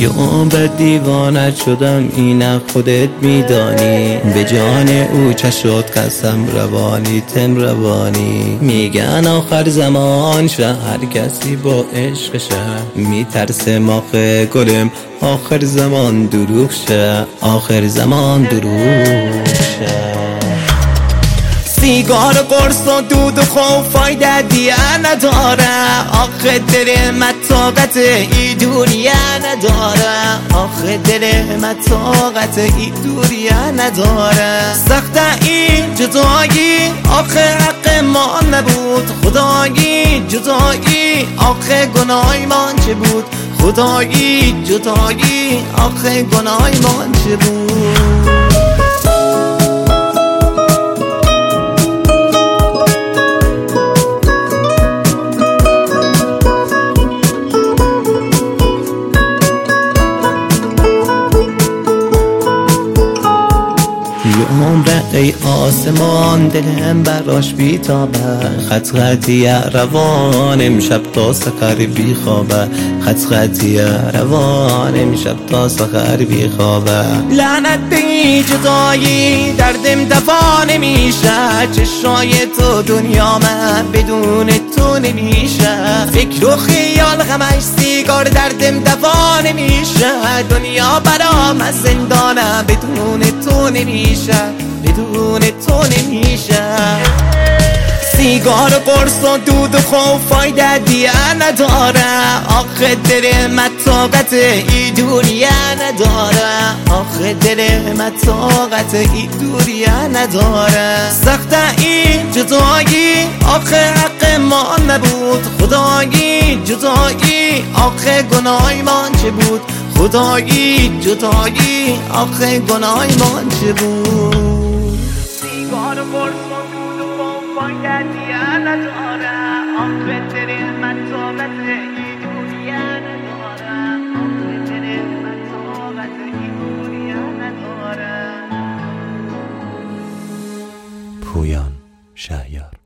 یه عمر دیوانه شدم اینم خودت میدانی، به جان او چشات قسم روانی تم روانی. میگن آخر زمان شه هر کسی با عشقشه، میترسه آخه گلم آخر زمان دروغ شه، آخر زمان دروغ شه. سیگار و قرص و دود و خوف فایده دیگه نداره، آخه دل من طاقت ای دوریه نداره، آخه دل من طاقت ای دوریه نداره. سخته این جدایی آخه حق ما نبود، خدایی جدایی آخه گناه من چه بود، خدایی جدایی آخه گناه من چه بود. یه عمره ای آسمان دلم براش بیتابه، خط خطی روان امشب تا سحر بیخوابه، خط خطی روان امشب تا سحر بیخوابه. لعنت به این جدایی دردم دوا نمیشه، چشای تو دنیا من بدون تو نمیشه، فکر و خیال غمش سیگار دردم دوا نمیشه، دنیا برام از زندانه بدون تو نمیشه، بدون تو نمیشه. سیگار و قرص و دود و خوف فایده دیگه نداره، آخه دل من طاقت ای دوریه نداره، آخه دل من طاقت ای دوریه نداره. سخته این جدایی آخه حق ما نبود، خدایی جدایی آخه گناه من چه بود، خدایی جدایی آخه گناه من چه بود. سیگار و قرص و دود و خوف فایده دیگه نداره، آخه دل من طاقت ای دوریه نداره، آخه دل من طاقت ای دوریه نداره. پویان شهیار.